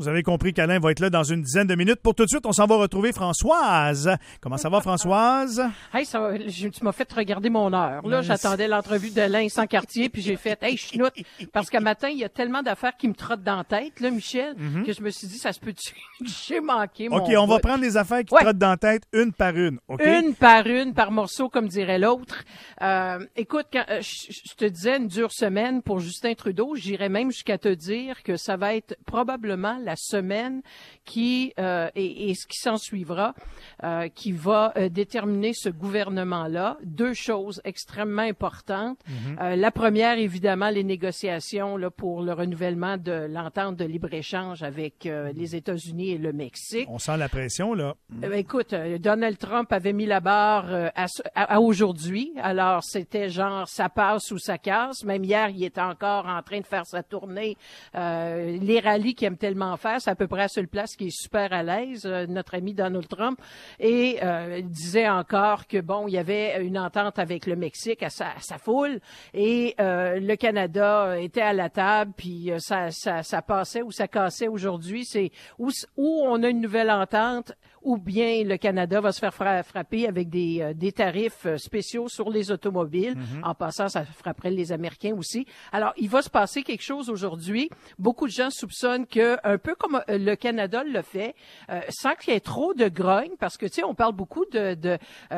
Vous avez compris qu'Alain va être là dans une dizaine de minutes. Pour tout de suite, on s'en va retrouver Françoise. Comment ça va, Françoise? Hey, tu m'as fait regarder mon heure. Là, j'attendais l'entrevue d'Alain sans quartier, puis j'ai fait, hey, chenoute, parce qu'à matin, il y a tellement d'affaires qui me trottent dans la tête, là, Michel, que je me suis dit, ça se peut-tu? J'ai manqué mon OK, on va prendre les affaires qui trottent dans la tête une par une. OK? Une, par morceau, comme dirait l'autre. Écoute, quand je te disais une dure semaine pour Justin Trudeau, j'irais même jusqu'à te dire que ça va être probablement la semaine qui et ce qui s'en suivra, qui va déterminer ce gouvernement-là. Deux choses extrêmement importantes. La première, évidemment, les négociations là pour le renouvellement de l'entente de libre-échange avec les États-Unis et le Mexique. On sent la pression, là. Écoute, Donald Trump avait mis la barre à aujourd'hui. Alors, c'était genre, ça passe ou ça casse. Même hier, il était encore en train de faire sa tournée. Les rallyes qu'il aime tellement faire, c'est à peu près la seule place qui est super à l'aise, notre ami Donald Trump. Et il disait encore que, bon, il y avait une entente avec le Mexique à sa foule. Et le Canada était à la table, puis ça passait ou ça cassait aujourd'hui. C'est où on a une nouvelle entente, ou bien le Canada va se faire frapper avec des tarifs spéciaux sur les automobiles. En passant, ça frapperait les Américains aussi. Alors, il va se passer quelque chose aujourd'hui. Beaucoup de gens soupçonnent que, un peu comme le Canada le fait, sans qu'il y ait trop de grogne, parce que, tu sais, on parle beaucoup de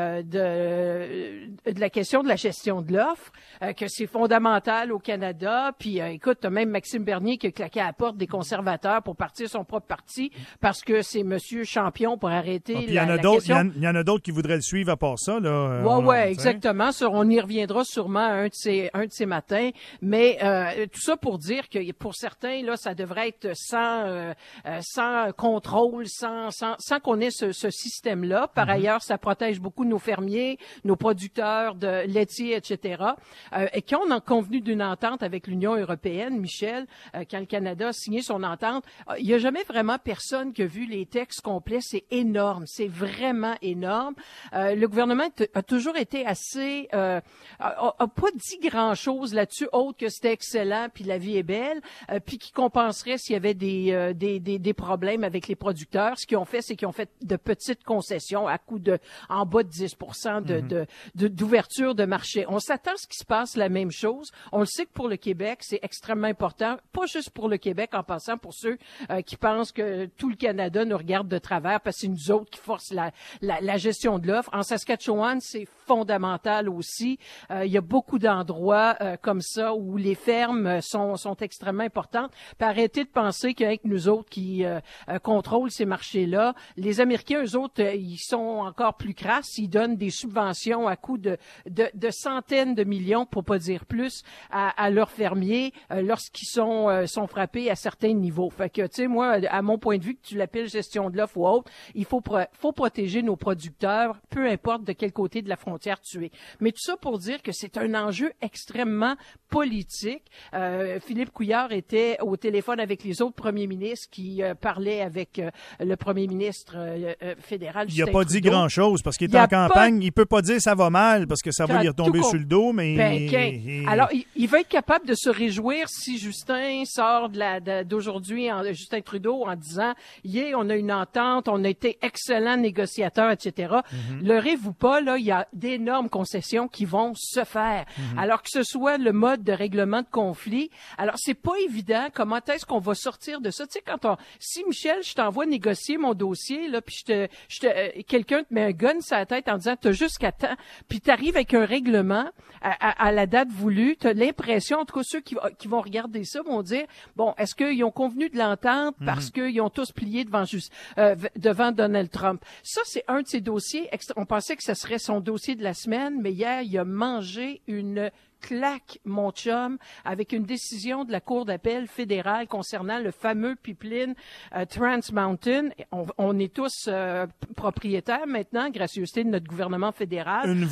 la question de la gestion de l'offre, que c'est fondamental au Canada. Puis, écoute, t'as même Maxime Bernier qui a claqué à la porte des conservateurs pour partir son propre parti, parce que c'est Monsieur Champion pour arrêter il y en a d'autres qui voudraient le suivre à part ça, là. Ouais, exactement. On y reviendra sûrement un de ces matins. Mais tout ça pour dire que pour certains, là, ça devrait être sans contrôle, sans qu'on ait ce système-là. Par ailleurs, ça protège beaucoup nos fermiers, nos producteurs de laitiers, etc. Et qui ont convenu d'une entente avec l'Union européenne, Michel, quand le Canada a signé son entente, il n'y a jamais vraiment personne qui a vu les textes complets. C'est énorme. C'est vraiment énorme. Le gouvernement a toujours été assez... a pas dit grand-chose là-dessus, autre que c'était excellent, puis la vie est belle, puis qui compenserait s'il y avait des problèmes avec les producteurs. Ce qu'ils ont fait, c'est qu'ils ont fait de petites concessions à coût de en bas de 10% d'ouverture de marché. On s'attend à ce qui se passe la même chose. On le sait que pour le Québec, c'est extrêmement important, pas juste pour le Québec, en passant pour ceux qui pensent que tout le Canada nous regarde de travers parce que c'est nous autres qui forcent la gestion de l'offre. En Saskatchewan, c'est fondamental aussi. Il y a beaucoup d'endroits comme ça où les fermes sont extrêmement importantes. Puis arrêtez de penser qu'avec nous autres qui contrôlent ces marchés-là, les Américains, eux autres, ils sont encore plus crasses. Ils donnent des subventions à coût de centaines de millions, pour pas dire plus, à leurs fermiers lorsqu'ils sont frappés à certains niveaux. Fait que, tu sais, moi, à mon point de vue, que tu l'appelles gestion de l'offre ou autre, il faut protéger nos producteurs, peu importe de quel côté de la frontière tu es. Mais tout ça pour dire que c'est un enjeu extrêmement politique. Philippe Couillard était au téléphone avec les autres premiers ministres qui parlaient avec le premier ministre fédéral. Il n'a pas dit grand-chose parce qu'il est en campagne. Il peut pas dire ça va mal parce que ça va lui retomber sur le dos, mais... Alors, il va être capable de se réjouir si Justin sort d'aujourd'hui, Justin Trudeau, en disant « Yeah, on a une entente, on a été excellents négociateurs, etc. » Leurrez-vous pas, là, il y a d'énormes concessions qui vont se faire. Alors que ce soit le mode de règlement de conflit. Alors, c'est pas évident comment est-ce qu'on va sortir de ça. Tu sais, si Michel, je t'envoie négocier mon dossier, là, puis quelqu'un te met un gun sur la tête en disant t'as jusqu'à temps, puis t'arrives avec un règlement à la date voulue, t'as l'impression, en tout cas ceux qui vont regarder ça vont dire bon, est-ce qu'ils ont convenu de l'entente parce qu'ils ont tous plié devant Donald Trump. Ça, c'est un de ces dossiers. On pensait que ce serait son dossier de la semaine, mais hier, il a mangé une claque, mon chum, avec une décision de la Cour d'appel fédérale concernant le fameux pipeline Trans Mountain. On est tous propriétaires maintenant, gracieuseté de notre gouvernement fédéral. Une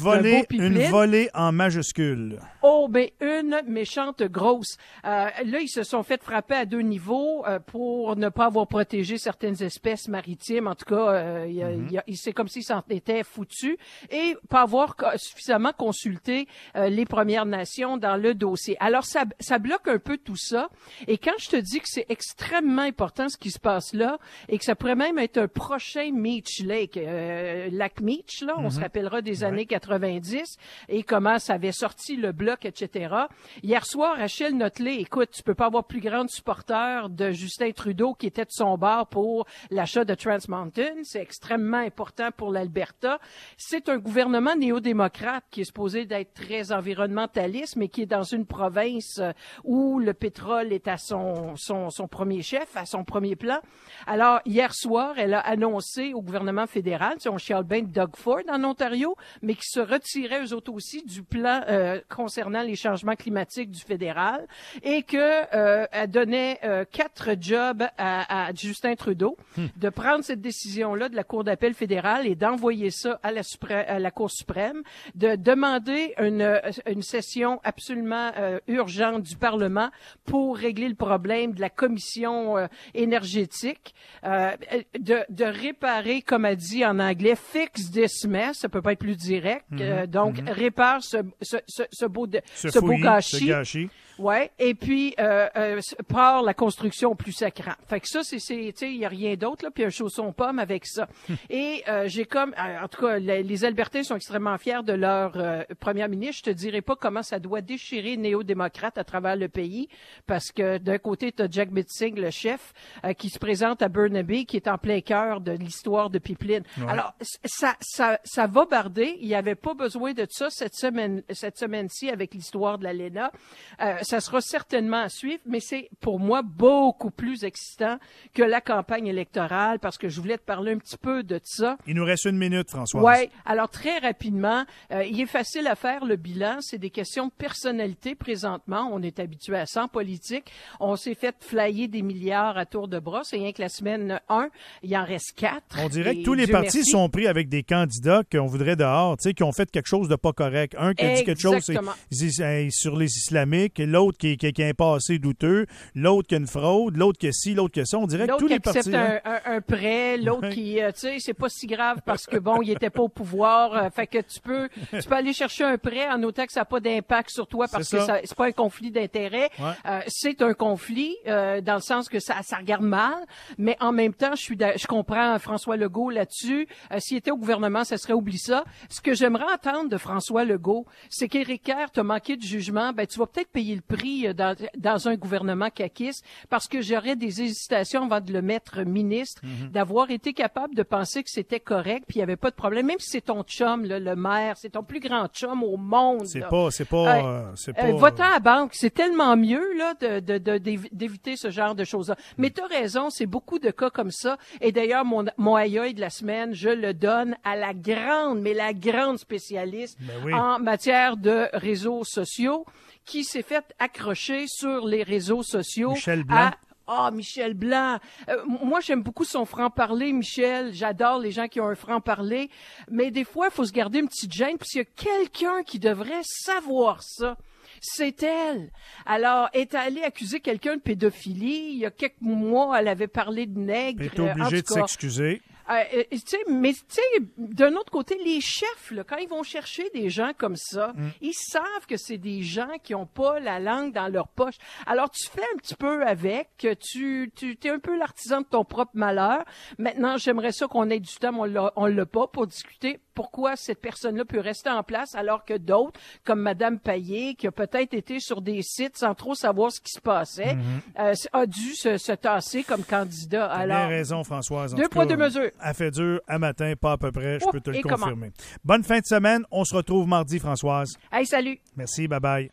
volée en majuscule. Oh, ben une méchante grosse. Là, ils se sont fait frapper à deux niveaux pour ne pas avoir protégé certaines espèces maritimes. En tout cas, c'est comme s'ils s'en étaient foutus et pas avoir suffisamment consulté les Premières Nations informations dans le dossier. Alors, ça bloque un peu tout ça. Et quand je te dis que c'est extrêmement important ce qui se passe là, et que ça pourrait même être un prochain Meech Lake, lac Meech, là, on se rappellera des années 90, et comment ça avait sorti le bloc, etc. Hier soir, Rachel Notley, écoute, tu peux pas avoir plus grande supporter de Justin Trudeau qui était de son bord pour l'achat de Trans Mountain. C'est extrêmement important pour l'Alberta. C'est un gouvernement néo-démocrate qui est supposé d'être très environnementaliste, mais qui est dans une province où le pétrole est à son premier chef, à son premier plan. Alors, hier soir, elle a annoncé au gouvernement fédéral, on chiale bien de Doug Ford en Ontario, mais qui se retirait eux autres aussi du plan concernant les changements climatiques du fédéral et que elle donnait 4 jobs à Justin Trudeau de prendre cette décision-là de la Cour d'appel fédérale et d'envoyer ça à la Cour suprême, de demander une session absolument urgente du Parlement pour régler le problème de la commission énergétique, de réparer, comme elle dit en anglais, fix this mess, ça peut pas être plus direct, donc répare ce beau gâchis. Ouais, et puis par la construction plus sacrant. Fait que ça, tu sais, il y a rien d'autre là, puis un chausson pomme avec ça. Et j'ai comme, en tout cas, les Albertains sont extrêmement fiers de leur première ministre. Je te dirai pas comment ça doit déchirer néo-démocrates à travers le pays, parce que d'un côté, tu as Jack Mitzing, le chef, qui se présente à Burnaby, qui est en plein cœur de l'histoire de Pipeline. Ouais. Alors, ça va barder. Il n'y avait pas besoin de ça cette semaine-ci avec l'histoire de l'ALENA. Ça sera certainement à suivre, mais c'est pour moi beaucoup plus excitant que la campagne électorale parce que je voulais te parler un petit peu de ça. Il nous reste 1 minute, Françoise. Oui, alors très rapidement, il est facile à faire le bilan. C'est des questions de personnalité présentement. On est habitué à ça en politique. On s'est fait flyer des milliards à tour de bras. C'est rien que la semaine 1, il en reste 4. On dirait que tous les partis sont pris avec des candidats qu'on voudrait dehors, tu sais, qui ont fait quelque chose de pas correct. Un qui a dit quelque chose sur les islamiques, l'autre qui a un passé douteux, l'autre qui a une fraude, l'autre qui a ci, l'autre qui a ça. On dirait que tous les partis... L'autre qui accepte un prêt, l'autre qui, tu sais, c'est pas si grave parce que, bon, il était pas au pouvoir. Fait que tu peux aller chercher un prêt en autant que ça n'a pas d'impact sur toi parce que c'est pas un conflit d'intérêt. Ouais. C'est un conflit dans le sens que ça regarde mal, mais en même temps, je comprends François Legault là-dessus. S'il était au gouvernement, ça serait oublie ça. Ce que j'aimerais entendre de François Legault, c'est qu'Éric Kerr t'a manqué de jugement. Ben, tu vas peut-être payer le prix dans un gouvernement caquiste parce que j'aurais des hésitations avant de le mettre ministre, d'avoir été capable de penser que c'était correct puis il y avait pas de problème. Même si c'est ton chum, là, le maire, c'est ton plus grand chum au monde. C'est pas. Votant à banque, c'est tellement mieux là d'éviter ce genre de choses-là. Mais t'as raison, c'est beaucoup de cas comme ça. Et d'ailleurs, mon aïeul de la semaine, je le donne à la grande spécialiste en matière de réseaux sociaux, qui s'est fait accrocher sur les réseaux sociaux. Michel Blanc. Michel Blanc. Moi, j'aime beaucoup son franc-parler, Michel. J'adore les gens qui ont un franc-parler. Mais des fois, il faut se garder une petite gêne, parce qu'il y a quelqu'un qui devrait savoir ça. C'est elle. Alors, est allée accuser quelqu'un de pédophilie. Il y a quelques mois, elle avait parlé de nègre. Elle est obligée de s'excuser. Mais d'un autre côté, les chefs, là, quand ils vont chercher des gens comme ça, ils savent que c'est des gens qui ont pas la langue dans leur poche. Alors, tu fais un petit peu avec, tu es un peu l'artisan de ton propre malheur. Maintenant, j'aimerais ça qu'on ait du temps, on l'a pas, pour discuter pourquoi cette personne-là peut rester en place alors que d'autres, comme Madame Payet, qui a peut-être été sur des sites sans trop savoir ce qui se passait, a dû se tasser comme candidat. Alors, tu as raison, Françoise. Deux poids, deux mesures. A fait dur à matin, pas à peu près, je peux te le confirmer. Bonne fin de semaine. On se retrouve mardi, Françoise. Hey, salut. Merci, bye-bye.